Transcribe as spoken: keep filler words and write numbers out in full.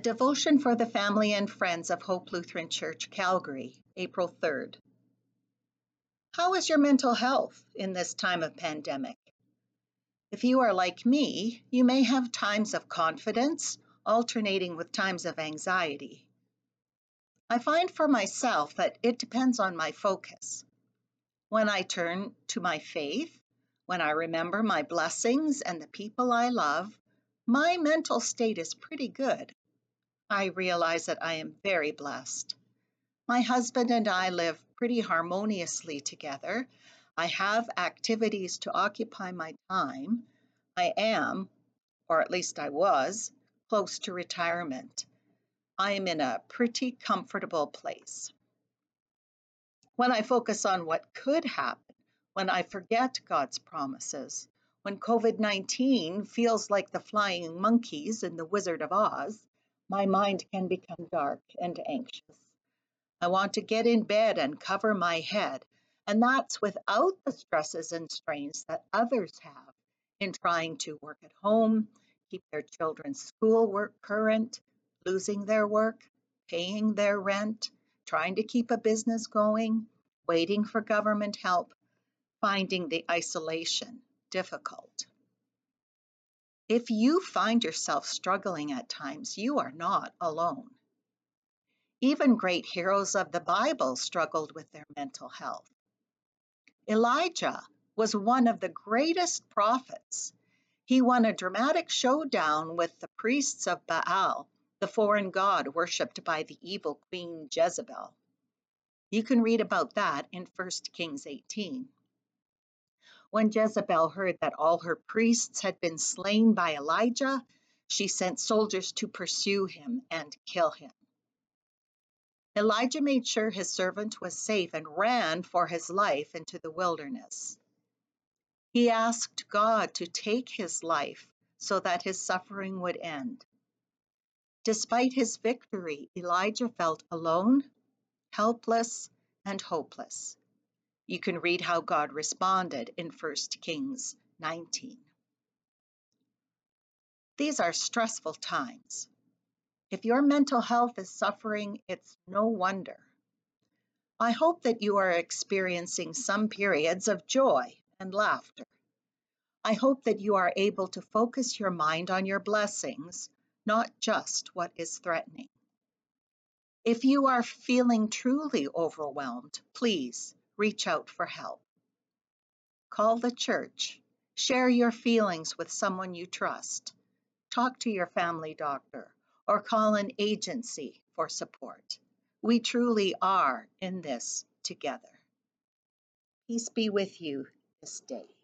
devotion for the family and friends of Hope Lutheran Church, Calgary, April third. How is your mental health in this time of pandemic? If you are like me, you may have times of confidence, alternating with times of anxiety. I find for myself that it depends on my focus. When I turn to my faith, when I remember my blessings and the people I love, my mental state is pretty good. I realize that I am very blessed. My husband and I live pretty harmoniously together. I have activities to occupy my time. I am, or at least I was, close to retirement. I am in a pretty comfortable place. When I focus on what could happen, when I forget God's promises, when COVID nineteen feels like the flying monkeys in The Wizard of Oz, my mind can become dark and anxious. I want to get in bed and cover my head, and that's without the stresses and strains that others have in trying to work at home, keep their children's schoolwork current, losing their work, paying their rent, trying to keep a business going, waiting for government help, finding the isolation difficult. If you find yourself struggling at times, you are not alone. Even great heroes of the Bible struggled with their mental health. Elijah was one of the greatest prophets. He won a dramatic showdown with the priests of Baal, the foreign god worshipped by the evil queen Jezebel. You can read about that in First Kings eighteen. When Jezebel heard that all her priests had been slain by Elijah, she sent soldiers to pursue him and kill him. Elijah made sure his servant was safe and ran for his life into the wilderness. He asked God to take his life so that his suffering would end. Despite his victory, Elijah felt alone, helpless, and hopeless. You can read how God responded in First Kings nineteen. These are stressful times. If your mental health is suffering, it's no wonder. I hope that you are experiencing some periods of joy and laughter. I hope that you are able to focus your mind on your blessings, not just what is threatening. If you are feeling truly overwhelmed, please reach out for help. Call the church. Share your feelings with someone you trust. Talk to your family doctor or call an agency for support. We truly are in this together. Peace be with you this day.